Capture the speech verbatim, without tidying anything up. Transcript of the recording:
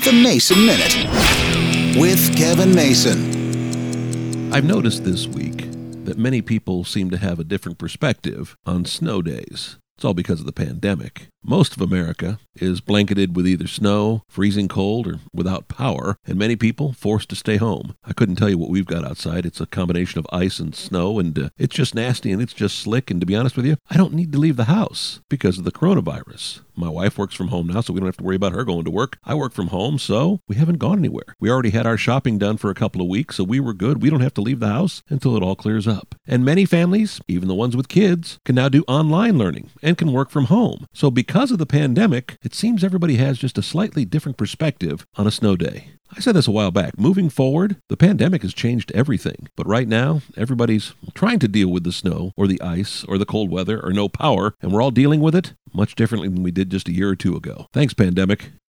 The Mason Minute with Kevin Mason. I've noticed this week that many people seem to have a different perspective on snow days. It's all because of the pandemic. Most of America is blanketed with either snow, freezing cold, or without power, and many people forced to stay home. I couldn't tell you what we've got outside. It's a combination of ice and snow, and uh, it's just nasty and it's just slick, and to be honest with you, I don't need to leave the house because of the coronavirus. My wife works from home now, so we don't have to worry about her going to work. I work from home, so we haven't gone anywhere. We already had our shopping done for a couple of weeks, so we were good. We don't have to leave the house until it all clears up. And many families, even the ones with kids, can now do online learning and can work from home. So because of the pandemic, it seems everybody has just a slightly different perspective on a snow day. I said this a while back. Moving forward, the pandemic has changed everything. But right now, everybody's trying to deal with the snow or the ice or the cold weather or no power, and we're all dealing with it much differently than we did just a year or two ago. Thanks, pandemic.